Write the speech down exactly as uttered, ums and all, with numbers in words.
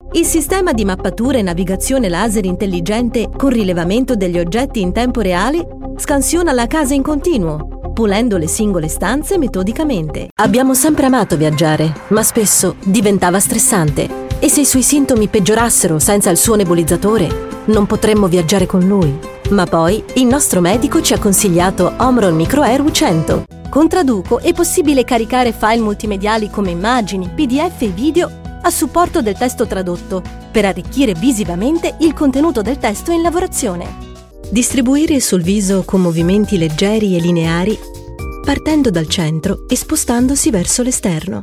Il sistema di mappatura e navigazione laser intelligente con rilevamento degli oggetti in tempo reale scansiona la casa in continuo, pulendo le singole stanze metodicamente. Abbiamo sempre amato viaggiare, ma spesso diventava stressante. E se i suoi sintomi peggiorassero senza il suo nebulizzatore, non potremmo viaggiare con lui. Ma poi il nostro medico ci ha consigliato Omron Micro Air U cento. Con Traduco è possibile caricare file multimediali come immagini, P D F e video a supporto del testo tradotto, per arricchire visivamente il contenuto del testo in lavorazione. Distribuire sul viso con movimenti leggeri e lineari, partendo dal centro e spostandosi verso l'esterno.